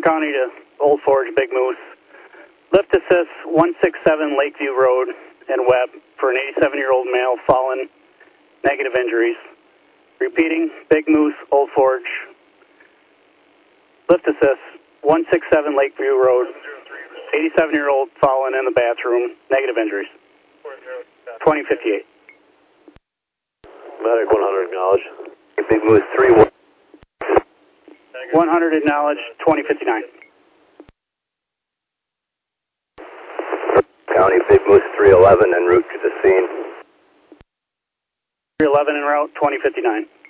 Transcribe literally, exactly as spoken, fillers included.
County to Old Forge, Big Moose. Lift assist one six seven Lakeview Road and Webb for an eighty-seven-year-old male fallen, negative injuries. Repeating, Big Moose, Old Forge. Lift assist one six seven Lakeview Road, eighty-seven-year-old fallen in the bathroom, negative injuries. twenty fifty-eight. Medic one hundred acknowledge. Big Moose three one. one hundred acknowledge, twenty fifty-nine. County, Big Moose three eleven en route to the scene. three eleven en route, twenty fifty-nine.